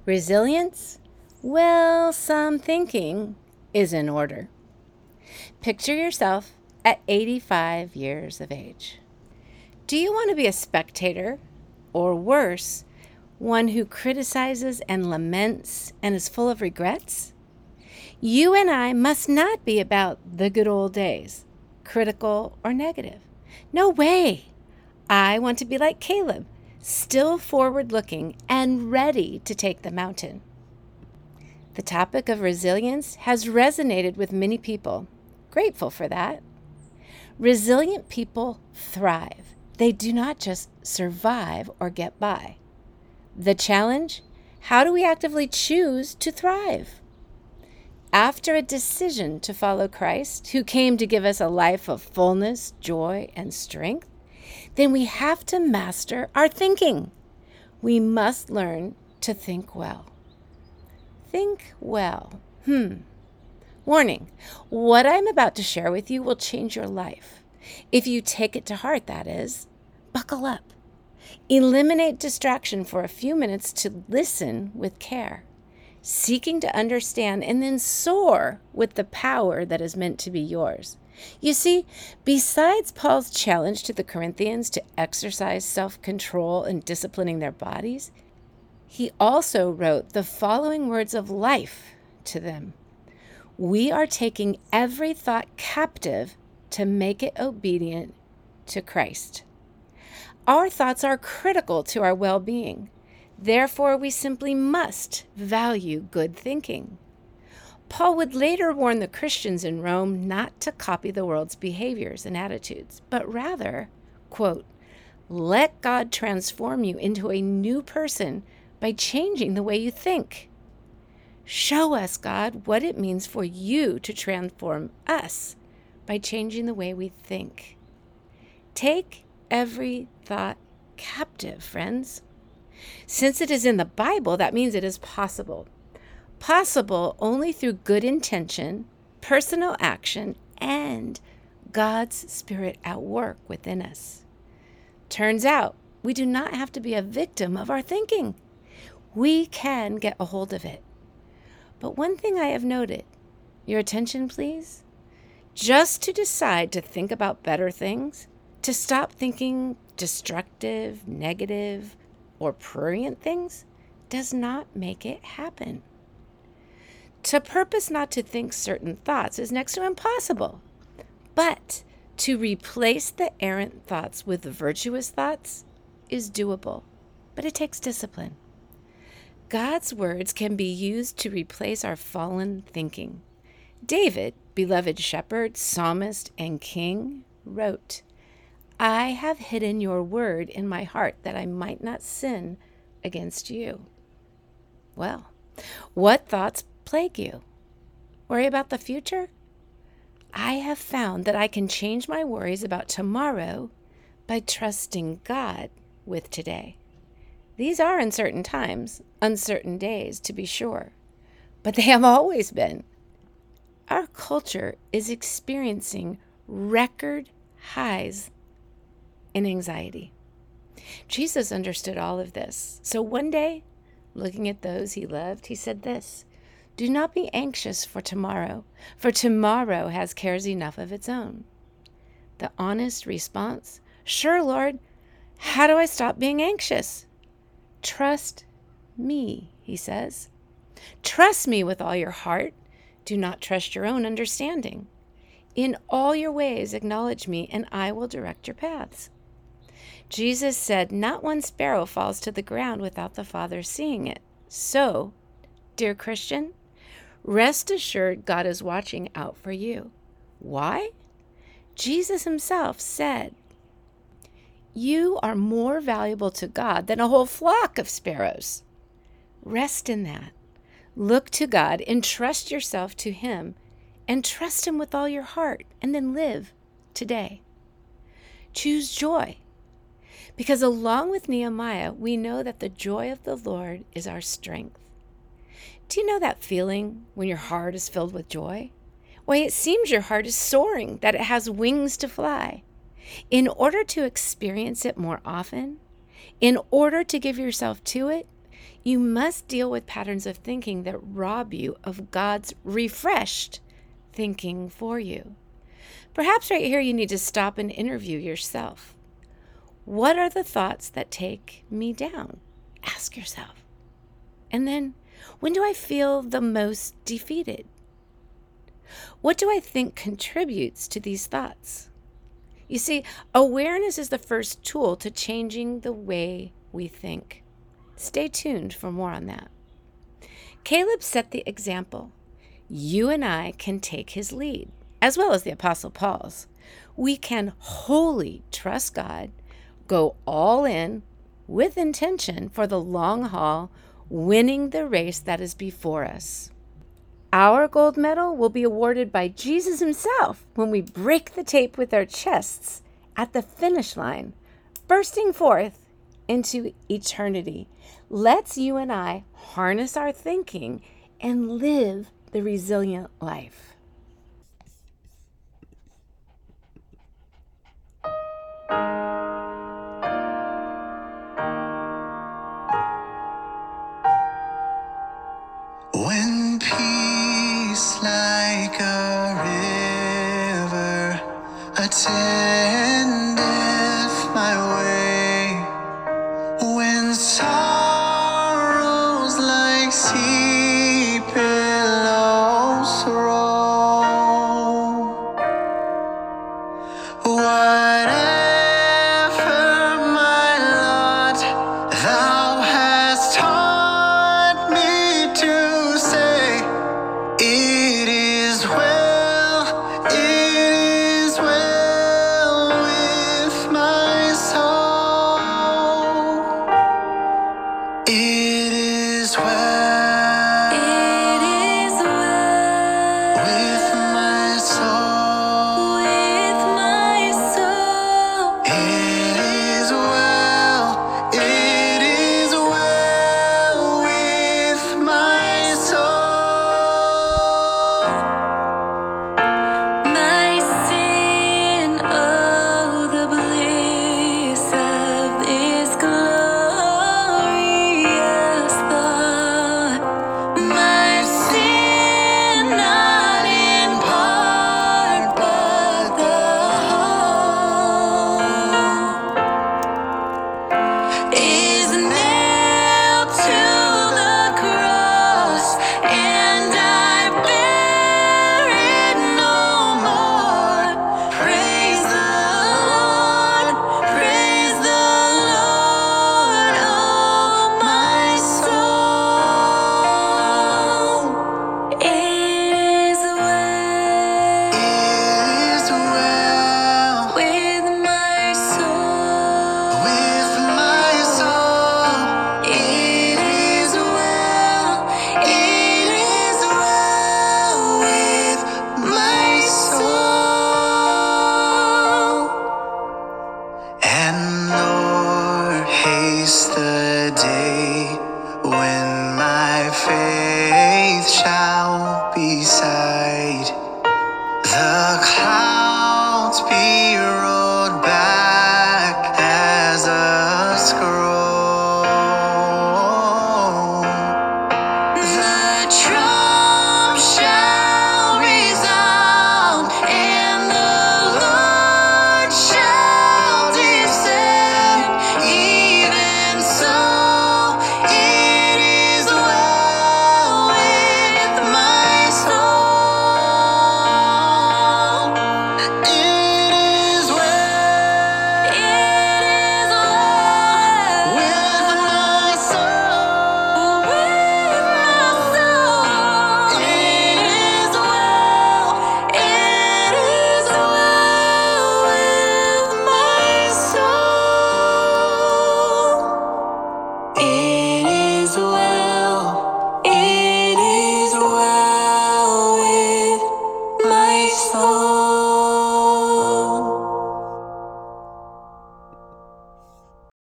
Resilience? Well, some thinking is in order. Picture yourself at 85 years of age. Do you want to be a spectator, or worse, one who criticizes and laments and is full of regrets? You and I must not be about the good old days, critical or negative. No way! I want to be like Caleb, still forward-looking and ready to take the mountain. The topic of resilience has resonated with many people. Grateful for that. Resilient people thrive. They do not just survive or get by. The challenge? How do we actively choose to thrive? After a decision to follow Christ, who came to give us a life of fullness, joy, and strength, then we have to master our thinking. We must learn to think well. Think well. Warning, what I'm about to share with you will change your life. If you take it to heart, that is. Buckle up. Eliminate distraction for a few minutes to listen with care, seeking to understand, and then soar with the power that is meant to be yours. You see, besides Paul's challenge to the Corinthians to exercise self-control and disciplining their bodies, he also wrote the following words of life to them. We are taking every thought captive to make it obedient to Christ. Our thoughts are critical to our well-being. Therefore, we simply must value good thinking. Paul would later warn the Christians in Rome not to copy the world's behaviors and attitudes, but rather, quote, let God transform you into a new person by changing the way you think. Show us, God, what it means for you to transform us by changing the way we think. Take every thought captive, friends. Since it is in the Bible, that means it is possible. Possible only through good intention, personal action, and God's Spirit at work within us. Turns out, we do not have to be a victim of our thinking. We can get a hold of it. But one thing I have noted, your attention please, just to decide to think about better things, to stop thinking destructive, negative, or prurient things, does not make it happen. To purpose not to think certain thoughts is next to impossible. But to replace the errant thoughts with virtuous thoughts is doable, but it takes discipline. God's words can be used to replace our fallen thinking. David, beloved shepherd, psalmist, and king, wrote, I have hidden your word in my heart that I might not sin against you. Well, what thoughts plague you? Worry about the future? I have found that I can change my worries about tomorrow by trusting God with today. These are uncertain times, uncertain days to be sure, but they have always been. Our culture is experiencing record highs in anxiety. Jesus understood all of this. So one day, looking at those he loved, he said this, do not be anxious for tomorrow has cares enough of its own. The honest response, sure, Lord, how do I stop being anxious? Trust me, he says. Trust me with all your heart. Do not trust your own understanding. In all your ways acknowledge me, and I will direct your paths. Jesus said, not one sparrow falls to the ground without the Father seeing it. So, dear Christian, rest assured God is watching out for you. Why? Jesus himself said, you are more valuable to God than a whole flock of sparrows. Rest in that. Look to God, entrust yourself to him, and trust him with all your heart, and then live today. Choose joy, because along with Nehemiah, we know that the joy of the Lord is our strength. Do you know that feeling when your heart is filled with joy? Why, it seems your heart is soaring, that it has wings to fly. In order to experience it more often, in order to give yourself to it, You must deal with patterns of thinking that rob you of God's refreshed thinking for you. Perhaps right here you need to stop and interview yourself. What are the thoughts that take me down? Ask yourself. And then, when do I feel the most defeated? What do I think contributes to these thoughts? You see, awareness is the first tool to changing the way we think. Stay tuned for more on that. Caleb set the example. You and I can take his lead, as well as the Apostle Paul's. We can wholly trust God, go all in with intention for the long haul, winning the race that is before us. Our gold medal will be awarded by Jesus himself when we break the tape with our chests at the finish line, bursting forth into eternity. Let's you and I harness our thinking and live the resilient life. When peace like a river attendeth my way, when sorrows like sea billows roll, whatever my lot, thou hast taught me to say, it is well with my soul. It is well.